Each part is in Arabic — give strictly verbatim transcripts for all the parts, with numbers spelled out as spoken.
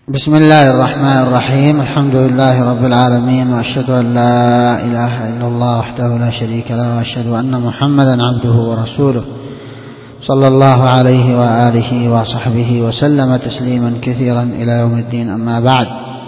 بسم الله الرحمن الرحيم. الحمد لله رب العالمين، وأشهد أن لا إله إلا الله وحده لا شريك له، وأشهد أن محمدا عبده ورسوله صلى الله عليه وآله وصحبه وسلم تسليما كثيرا إلى يوم الدين. أما بعد،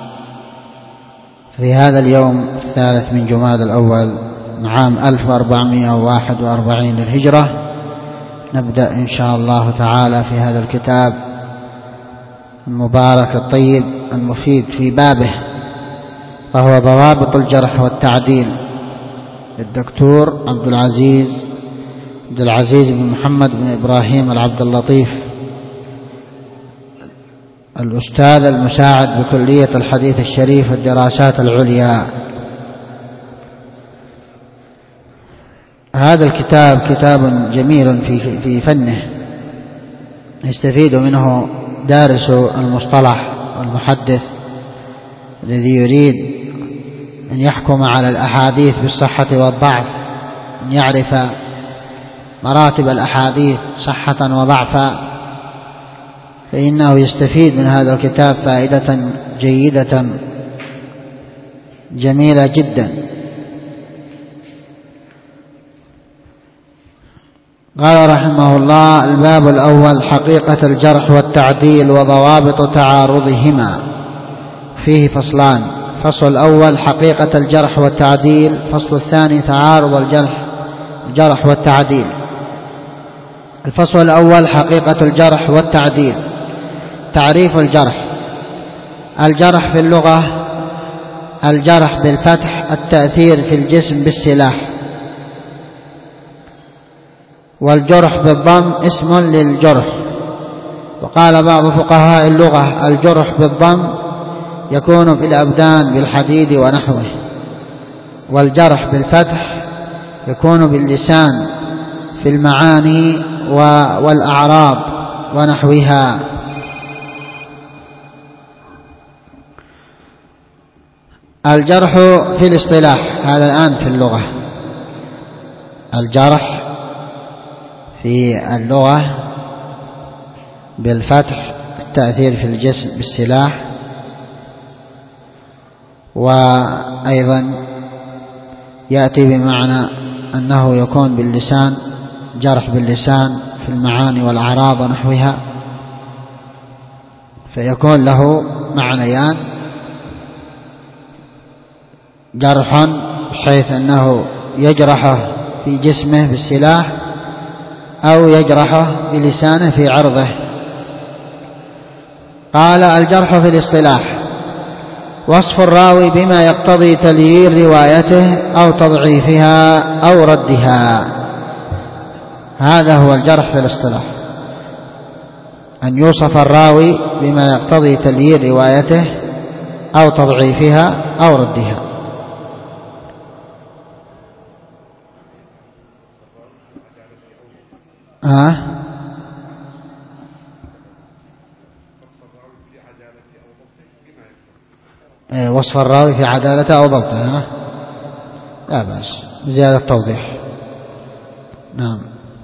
في هذا اليوم الثالث من جماد الأول عام ألف وأربعمائة وواحد وأربعين للهجرة نبدأ إن شاء الله تعالى في هذا الكتاب المبارك الطيب المفيد في بابه، فهو ضوابط الجرح والتعديل للدكتور عبد العزيز عبد العزيز بن محمد بن إبراهيم العبد اللطيف، الأستاذ المساعد بكلية الحديث الشريف والدراسات العليا. هذا الكتاب كتاب جميل في في فنه، يستفيد منه دارس المصطلح والمحدث الذي يريد أن يحكم على الأحاديث بالصحة والضعف، أن يعرف مراتب الأحاديث صحة وضعفا، فإنه يستفيد من هذا الكتاب فائدة جيدة جميلة جدا. قال رحمه الله: الباب الأول: حقيقة الجرح والتعديل وضوابط تعارضهما. فيه فصلان: فصل الأول حقيقة الجرح والتعديل، فصل الثاني تعارض الجرح الجرح والتعديل. الفصل الأول حقيقة الجرح والتعديل. تعريف الجرح: الجرح في اللغة الجرح بالفتح التأثير في الجسم بالسلاح، والجرح بالضم اسم للجرح. وقال بعض فقهاء اللغة: الجرح بالضم يكون في الأبدان بالحديد ونحوه، والجرح بالفتح يكون باللسان في المعاني والأعراض ونحوها. الجرح في الاصطلاح، هذا الآن في اللغة. الجرح في اللغة بالفتح التأثير في الجسم بالسلاح، وأيضا يأتي بمعنى أنه يكون باللسان، جرح باللسان في المعاني والأعراض ونحوها، فيكون له معنيان: جرح بحيث أنه يجرحه في جسمه بالسلاح، أو يجرحه بلسانه في عرضه. قال: الجرح في الاصطلاح وصف الراوي بما يقتضي تليين روايته أو تضعيفها أو ردها. هذا هو الجرح في الاصطلاح، أن يوصف الراوي بما يقتضي تليين روايته أو تضعيفها أو ردها. ها أه؟ وصف الراوي في عدالته أو ضبطه، ها؟ لا بأس، زيادة توضيح. نعم.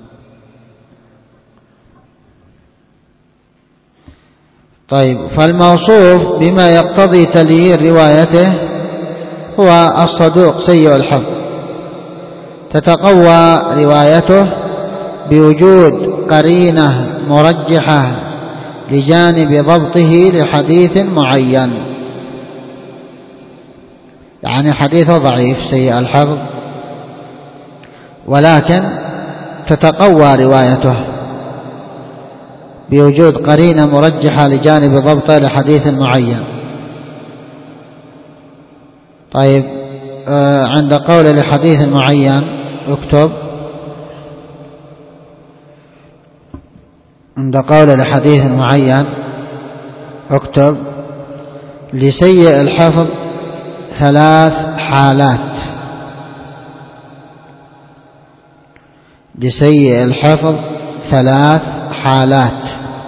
طيب، فالموصوف بما يقتضي تليين روايته هو الصدوق سيء الحفظ، تتقوى روايته بوجود قرينة مرجحة لجانب ضبطه لحديث معين. يعني حديثه ضعيف سيء الحفظ، ولكن تتقوى روايته بوجود قرينة مرجحة لجانب ضبطه لحديث معين. طيب، آه عند قول لحديث معين اكتب: عند قول لحديث معين اكتب: لسيء الحفظ ثلاث حالات. لسيء الحفظ ثلاث حالات: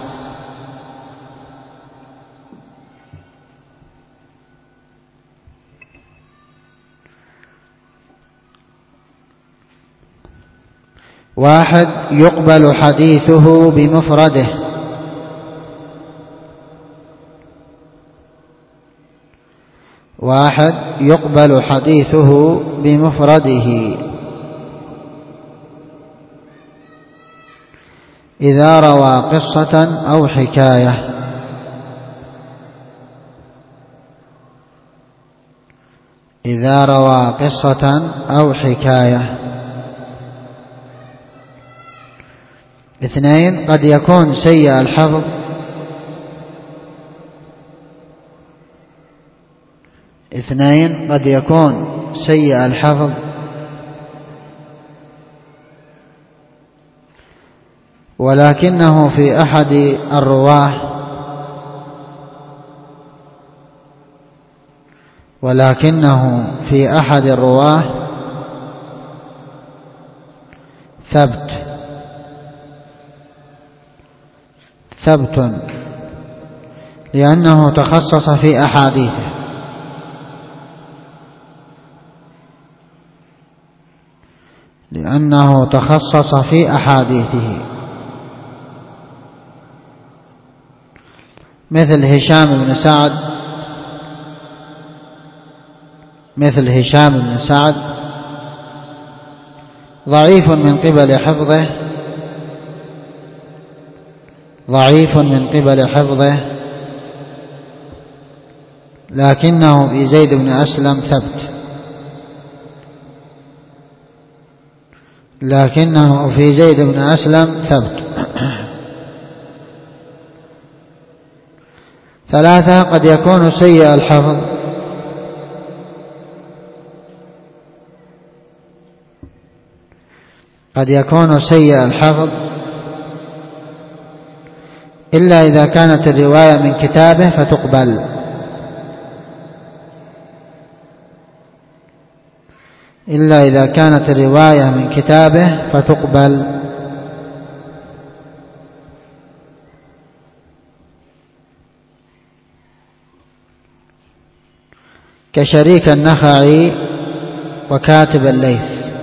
واحد، يقبل حديثه بمفرده، واحد يقبل حديثه بمفرده إذا روى قصة أو حكاية. إذا روى قصة أو حكاية. اثنين قد يكون سيء الحفظ اثنين قد يكون سيء الحفظ ولكنه في أحد الرواه ولكنه في أحد الرواه ثبت ثبت لأنه تخصص في أحاديثه لأنه تخصص في أحاديثه مثل هشام بن سعد مثل هشام بن سعد ضعيف من قبل حفظه ضعيف من قبل حفظه لكنه في زيد بن أسلم ثبت لكنه في زيد بن أسلم ثبت ثلاثة قد يكون سيء الحفظ قد يكون سيء الحفظ إلا إذا كانت الرواية من كتابه فتقبل إلا إذا كانت الرواية من كتابه فتقبل كشريك النخعي وكاتب الليث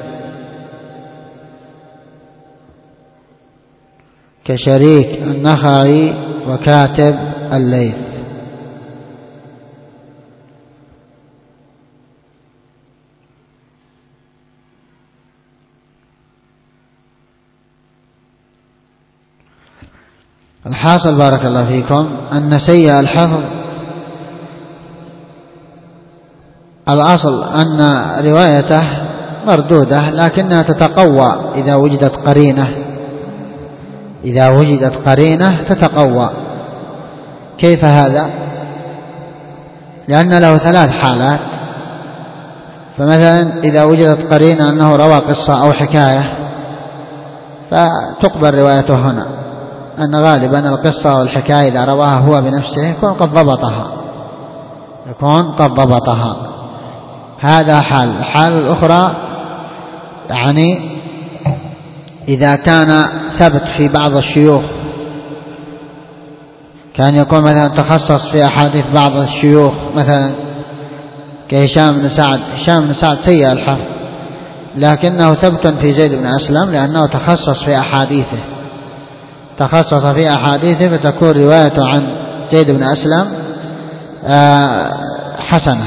كشريك النخعي وكاتب الليث الحاصل بارك الله فيكم أن سيء الحفظ الأصل أن روايته مردودة لكنها تتقوى إذا وجدت قرينة إذا وجدت قرينة تتقوى. كيف هذا؟ لأن له ثلاث حالات. فمثلا إذا وجدت قرينة أنه روى قصة أو حكاية فتقبل روايته هنا، أن غالبا القصة والحكاية إذا رواها هو بنفسه يكون قد ضبطها يكون قد ضبطها هذا حال. الحال الأخرى يعني إذا كان ثبت في بعض الشيوخ، كان يكون مثلا تخصص في أحاديث بعض الشيوخ مثلا كهشام بن سعد. هشام بن سعد سيء الحفظ لكنه ثبت في زيد بن أسلم لأنه تخصص في أحاديثه تخصص في أحاديثه فتكون روايته عن زيد بن أسلم حسنة.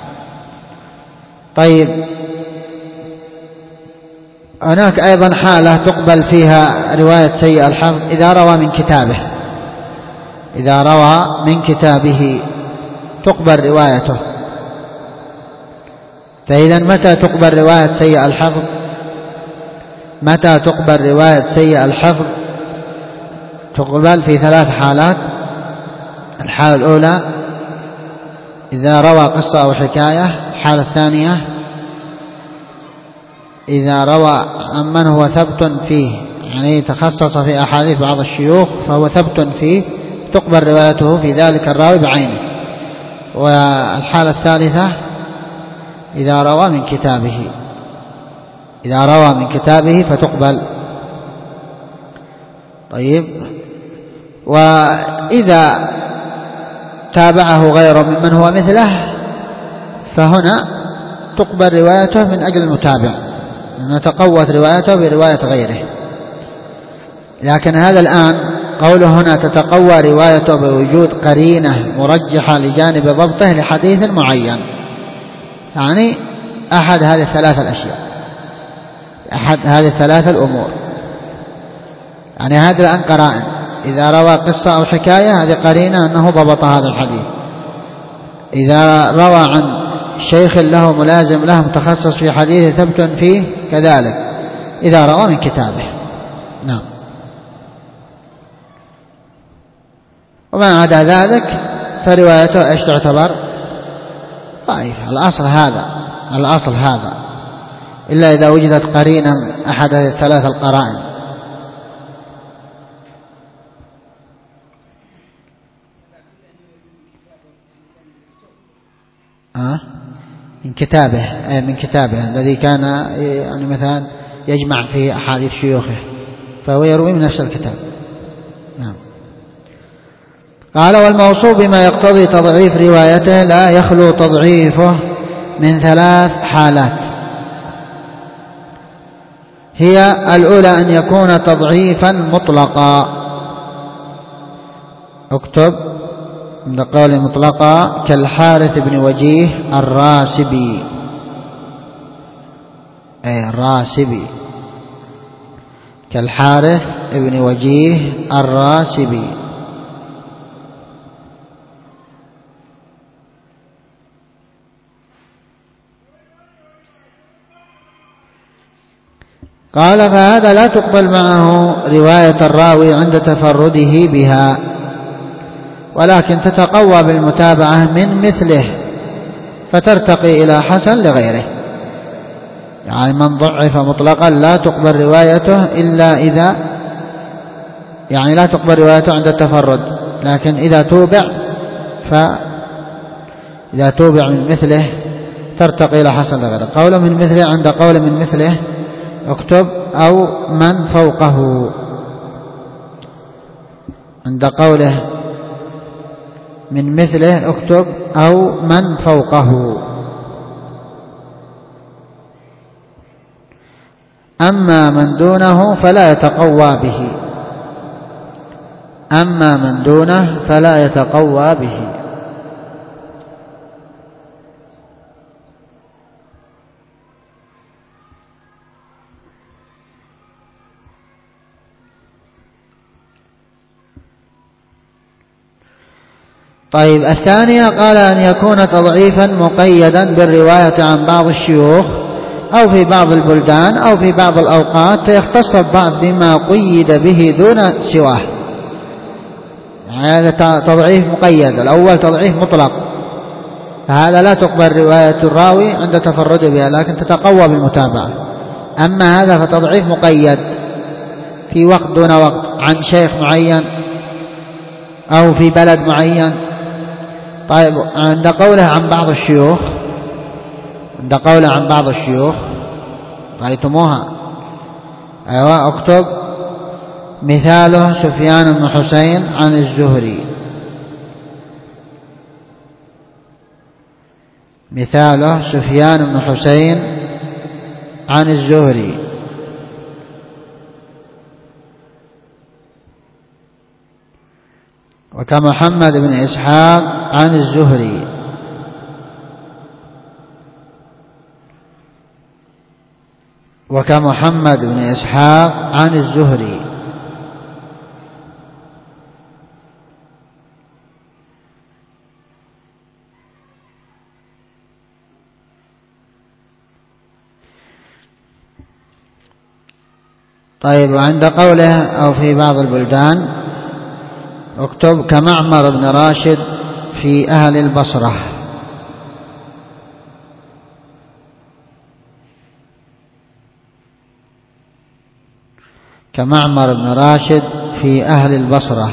طيب هناك أيضا حالة تقبل فيها رواية سيء الحفظ إذا روى من كتابه إذا روى من كتابه تقبل روايته. فإذا متى تقبل رواية سيء الحفظ؟ متى تقبل رواية سيء الحفظ؟ تقبل في ثلاث حالات. الحالة الأولى إذا روى قصة أو حكاية. الحالة الثانية إذا روى عمن هو ثبت فيه، يعني تخصص في أحاديث بعض الشيوخ فهو ثبت فيه، تقبل روايته في ذلك الراوي بعينه. والحالة الثالثة إذا روى من كتابه إذا روى من كتابه فتقبل. طيب وإذا تابعه غيره ممن هو مثله فهنا تقبل روايته من أجل المتابع، لأن تقوت روايته برواية غيره. لكن هذا الآن قوله هنا تتقوى روايته بوجود قرينة مرجحة لجانب ضبطه لحديث معين، يعني أحد هذه الثلاث الأشياء، أحد هذه الثلاث الأمور. يعني هذه الآن قرائن، إذا روى قصة أو حكاية هذه قرينة أنه ضبط هذا الحديث. إذا روى عن شيخ له ملازم له متخصص في حديث ثبت فيه كذلك، إذا روى من كتابه. نعم. وما عدا ذلك فروايته ايش تعتبر؟ ضعيفة. الأصل هذا، الأصل هذا، إلا إذا وجدت قرينة أحد الثلاث القرائن. أه؟ من كتابه، أي من كتابه الذي كان يعني مثلا يجمع في أحاديث شيوخه، فهو يروي من نفس الكتاب. نعم. قال والموصوف بما يقتضي تضعيف روايته لا يخلو تضعيفه من ثلاث حالات، هي الأولى أن يكون تضعيفا مطلقا. اكتب عند قول مطلقا كالحارث بن وجيه الراسبي، أي الراسبي، كالحارث بن وجيه الراسبي. قال فهذا لا تقبل معه رواية الراوي عند تفرده بها، ولكن تتقوى بالمتابعة من مثله فترتقي إلى حسن لغيره. يعني من ضعف مطلقا لا تقبل روايته إلا إذا، يعني لا تقبل روايته عند التفرد، لكن إذا توبع فإذا توبع من مثله ترتقي إلى حسن لغيره. قول من مثله عند قول من مثله اكتب أو من فوقه، عند قوله من مثله اكتب أو من فوقه. أما من دونه فلا يتقوى به، أما من دونه فلا يتقوى به. طيب الثانية قال أن يكون تضعيفا مقيدا بالرواية عن بعض الشيوخ أو في بعض البلدان أو في بعض الأوقات، فيختص الضعف بما قيد به دون سواه. يعني هذا تضعيف مقيد. الأول تضعيف مطلق، فهذا لا تقبل رواية الراوي عند تفرده بها، لكن تتقوى بالمتابعة. أما هذا فتضعيف مقيد في وقت دون وقت عن شيخ معين أو في بلد معين. طيب عند قوله عن بعض الشيوخ، عند قوله عن بعض الشيوخ رأيتموها؟ أيوة اكتب مثاله سفيان بن حسين عن الزهري، مثاله سفيان بن حسين عن الزهري. وكمحمد بن إسحاق عن الزهري، وكمحمد بن إسحاق عن الزهري. طيب وعند قوله أو في بعض البلدان اكتب كمعمر بن راشد في أهل البصرة، كمعمر بن راشد في أهل البصرة.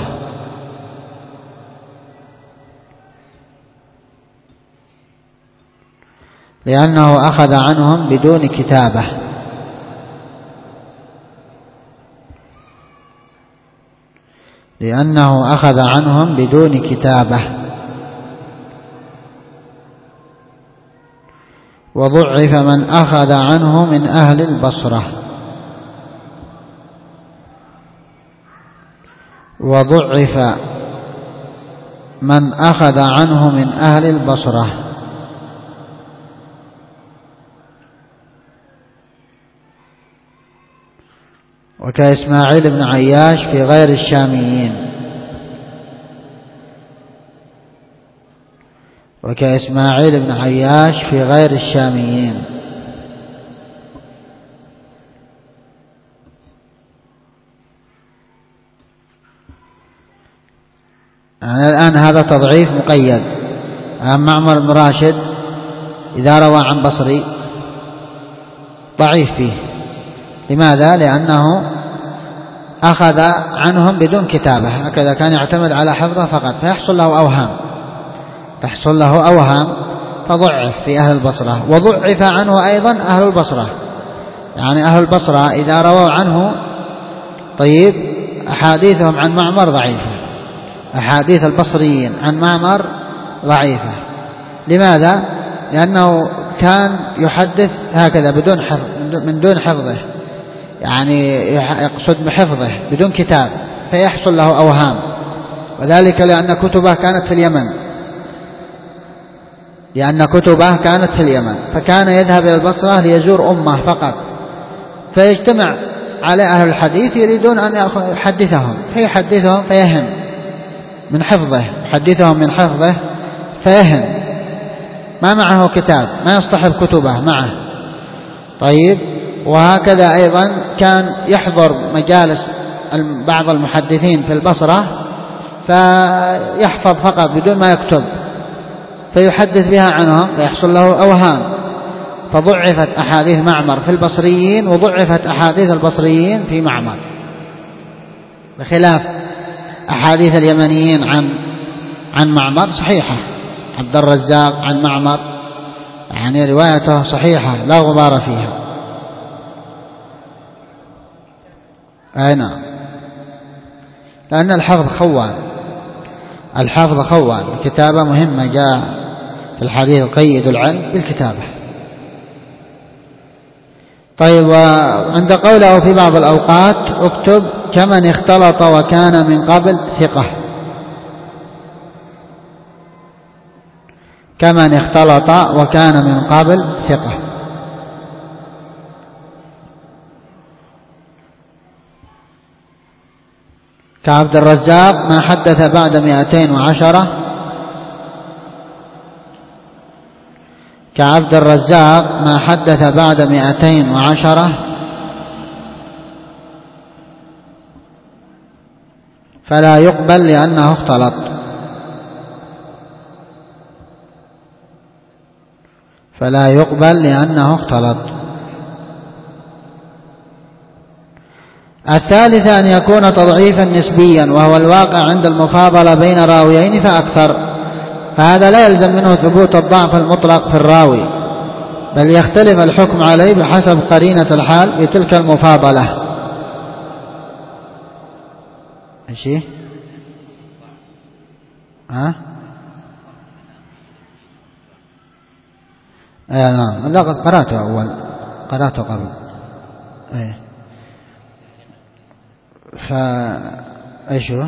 لأنه أخذ عنهم بدون كتابة، لأنه أخذ عنهم بدون كتابة. وضعف من أخذ عنه من أهل البصرة. وضعف من أخذ عنه من أهل البصرة. وكإسماعيل بن عياش في غير الشاميين، وكإسماعيل بن عياش في غير الشاميين. يعني الآن هذا تضعيف مقيد. معمر بن راشد إذا روى عن بصري ضعيف فيه. لماذا؟ لأنه أخذ عنهم بدون كتابة، هكذا كان يعتمد على حفظه فقط، فيحصل له أوهام تحصل له أوهام فضعف في أهل البصرة. وضعف عنه أيضا أهل البصرة، يعني أهل البصرة إذا رووا عنه طيب أحاديثهم عن معمر ضعيفة، أحاديث البصريين عن معمر ضعيفة. لماذا؟ لأنه كان يحدث هكذا بدون حفظ، من دون حفظه، يعني يقصد بحفظه بدون كتاب، فيحصل له أوهام. وذلك لأن كتبه كانت في اليمن لأن كتبه كانت في اليمن فكان يذهب إلى البصرة ليزور أمه فقط، فيجتمع على أهل الحديث يريدون أن يحدثهم، فيحدثهم فيهم من حفظه يحدثهم من حفظه فيهم، ما معه كتاب، ما يصطحب كتبه معه. طيب، وهكذا أيضا كان يحضر مجالس بعض المحدثين في البصرة فيحفظ فقط بدون ما يكتب، فيحدث بها عنهم فيحصل له أوهام. فضعفت أحاديث معمر في البصريين وضعفت أحاديث البصريين في معمر، بخلاف أحاديث اليمنيين عن عن معمر صحيحة. عبد الرزاق عن معمر يعني روايته صحيحة لا غبار فيها. أي نعم، لأن الحفظ خوان الحفظ خوان الكتابة مهمة. جاء في الحديث قيد العلم بالكتابة. طيب، وعند قوله في بعض الأوقات اكتب كمن اختلط وكان من قبل ثقة، كمن اختلط وكان من قبل ثقة. كعبد الرزاق ما حدث بعد مئتين وعشرة كعبد الرزاق ما حدث بعد مئتين وعشرة فلا يقبل لأنه اختلط فلا يقبل لأنه اختلط. الثالثة أن يكون تضعيفا نسبيا، وهو الواقع عند المفاضلة بين راويين فأكثر، فهذا لا يلزم منه ثبوت الضعف المطلق في الراوي، بل يختلف الحكم عليه بحسب قرينة الحال بتلك المفاضلة. ايش ها آه نعم، لا قد قرأته أول قرأته قبل. ايه فايش هو؟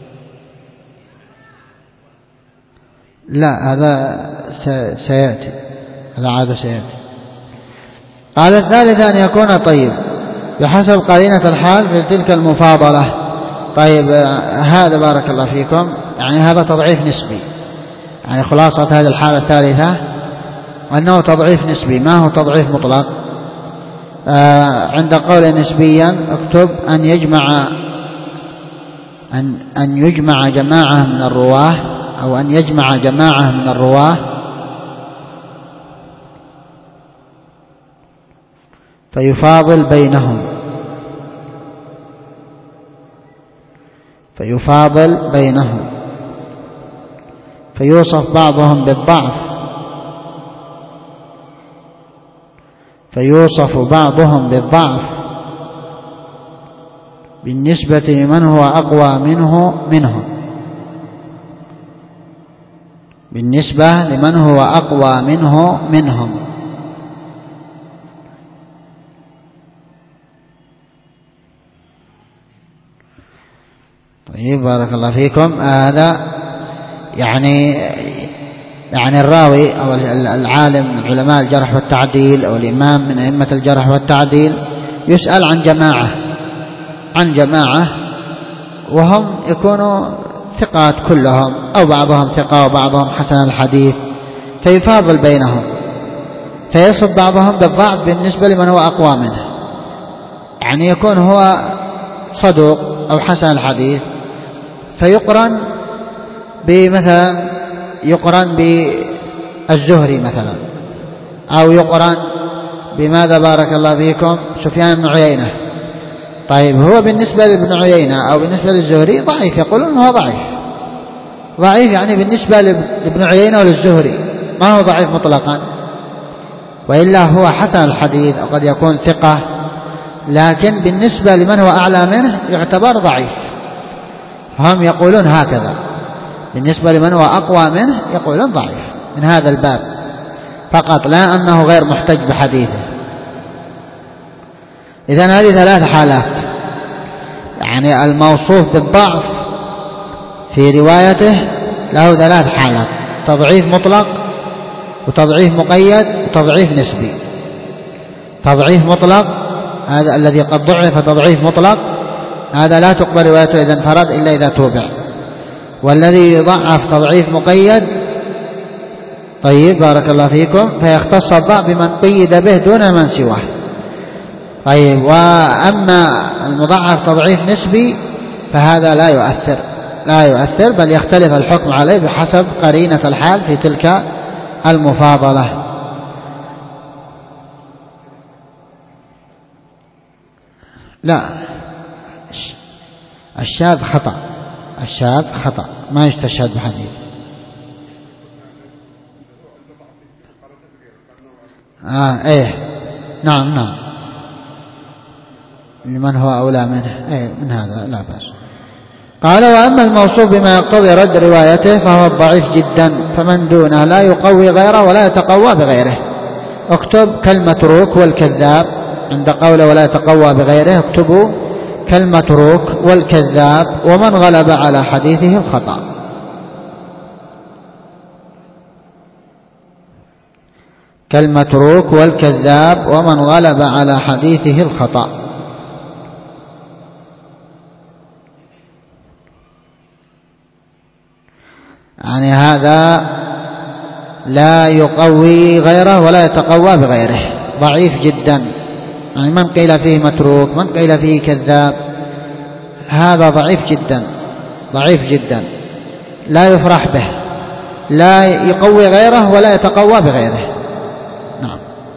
لا، هذا سيأتي، هذا عاد سيأتي. قال الثالث أن يكون طيب بحسب قرينة الحال في تلك المفاضلة. طيب، هذا بارك الله فيكم يعني هذا تضعيف نسبي، يعني خلاصة هذه الحالة الثالثة أنه تضعيف نسبي، ما هو تضعيف مطلق. آه عند قول نسبيا اكتب أن يجمع أن أن يجمع جماعة من الرواه أو أن يجمع جماعة من الرواه فيفاضل بينهم فيفاضل بينهم فيوصف بعضهم بالضعف فيوصف بعضهم بالضعف بالنسبة لمن هو أقوى منه منهم بالنسبة لمن هو أقوى منه منهم طيب. طيب بارك الله فيكم. هذا يعني يعني الراوي أو العالم من علماء الجرح والتعديل أو الإمام من أئمة الجرح والتعديل يسأل عن جماعة عن جماعة وهم يكونوا ثقات كلهم أو بعضهم ثقة وبعضهم حسن الحديث، فيفاضل بينهم فيصف بعضهم بالضعف بالنسبة لمن هو أقوى منه، يعني يكون هو صدوق أو حسن الحديث فيقرن بمثلا يقرن بالزهري مثلا، أو يقرن بماذا بارك الله فيكم سفيان بن عيينة. طيب هو بالنسبة لابن عيينة أو بالنسبة للزهري ضعيف، يقولون هو ضعيف ضعيف يعني بالنسبة لابن عيينة وللزهري ما هو ضعيف مطلقا، وإلا هو حسن الحديث أو قد يكون ثقة، لكن بالنسبة لمن هو أعلى منه يعتبر ضعيف. هم يقولون هكذا بالنسبة لمن هو أقوى منه يقولون ضعيف من هذا الباب فقط، لا أنه غير محتج بحديثه. إذن هذه ثلاث حالات، يعني الموصوف بالضعف في روايته له ثلاث حالات: تضعيف مطلق وتضعيف مقيد وتضعيف نسبي. تضعيف مطلق هذا الذي قد ضعف تضعيف مطلق، هذا لا تقبل روايته إذا انفرد إلا إذا توبع. والذي يضعف تضعيف مقيد طيب بارك الله فيكم فيختص الضعف بمن قيد به دون من سواه. طيب وأما المضعف تضعيف نسبي فهذا لا يؤثر لا يؤثر بل يختلف الحكم عليه بحسب قرينة الحال في تلك المفاضلة. لا، الشاذ خطأ، الشاذ خطأ ما يستشهد بحديث. آه إيه نعم نعم لمن هو أولى منه، إيه من هذا لا بأس. قال: وأما الموصوف بما يقتضي رد روايته فهو الضعيف جدا، فمن دونه لا يقوي غيره ولا يتقوى بغيره. اكتب كالمتروك والكذاب، عند قوله ولا يتقوى بغيره اكتبوا كالمتروك والكذاب ومن غلب على حديثه الخطأ. كالمتروك والكذاب ومن غلب على حديثه الخطأ. يعني هذا لا يقوي غيره ولا يتقوى بغيره، ضعيف جدا. يعني من قيل فيه متروك من قيل فيه كذاب هذا ضعيف جدا ضعيف جدا لا يفرح به، لا يقوي غيره ولا يتقوى بغيره. نعم.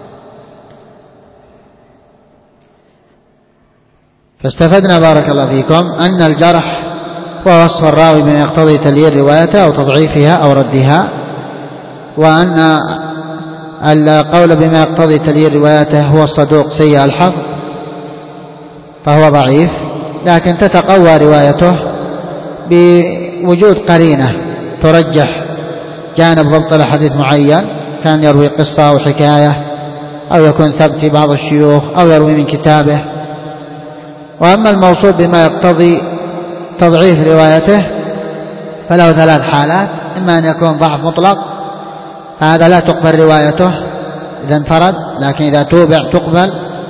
فاستفدنا بارك الله فيكم أن الجرح هو وصف الراوي بما يقتضي تليين روايته أو تضعيفها أو ردها، وأن القول بما يقتضي تليين روايته هو الصدوق سيء الحفظ فهو ضعيف، لكن تتقوى روايته بوجود قرينة ترجح جانب ضبط الحديث معين، كان يروي قصة أو حكاية أو يكون ثبت في بعض الشيوخ أو يروي من كتابه. وأما الموصوف بما يقتضي تضعيف روايته فله ثلاث حالات: إما أن يكون ضعف مطلق هذا لا تقبل روايته إذا انفرد، لكن إذا توبع تقبل.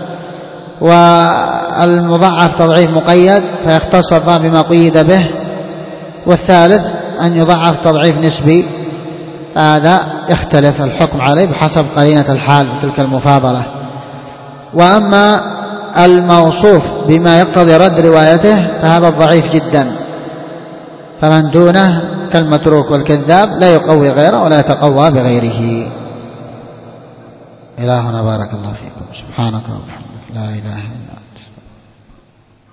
والمضعف تضعيف مقيد فيختص الضعف بما قيد به. والثالث أن يضعف تضعيف نسبي، هذا يختلف الحكم عليه بحسب قرينة الحال في تلك المفاضلة. وأما الموصوف بما يقتضي رد روايته فهذا الضعيف جدا، فمن دونه كالمتروك والكذاب لا يقوي غيره ولا يتقوى بغيره. إلهنا بارك الله فيكم، سبحانك وبحمدك، لا إله إلا أنت.